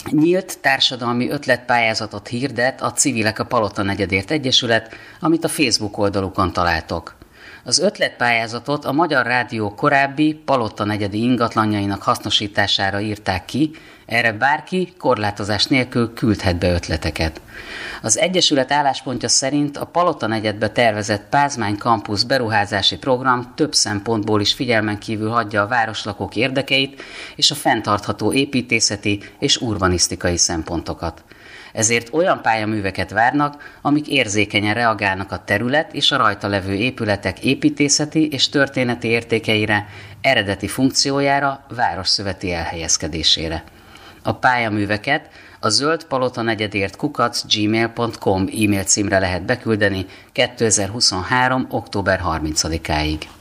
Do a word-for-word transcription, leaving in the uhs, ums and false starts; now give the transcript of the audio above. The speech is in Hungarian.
Nyílt társadalmi ötletpályázatot hirdet a Civilek a Palota negyedért Egyesület, amit a Facebook oldalukon találtok. Az ötletpályázatot a Magyar Rádió korábbi Palota negyedi ingatlanjainak hasznosítására írták ki, erre bárki korlátozás nélkül küldhet be ötleteket. Az Egyesület álláspontja szerint a Palota negyedbe tervezett Pázmány Campus beruházási program több szempontból is figyelmen kívül hagyja a városlakók érdekeit és a fenntartható építészeti és urbanisztikai szempontokat. Ezért olyan pályaműveket várnak, amik érzékenyen reagálnak a terület és a rajta levő épületek építészeti és történeti értékeire, eredeti funkciójára, városszöveti elhelyezkedésére. A pályaműveket a zöld palota negyedért kukac gmail pont com e-mail címre lehet beküldeni kétezer-huszonhárom. október harmincadikáig.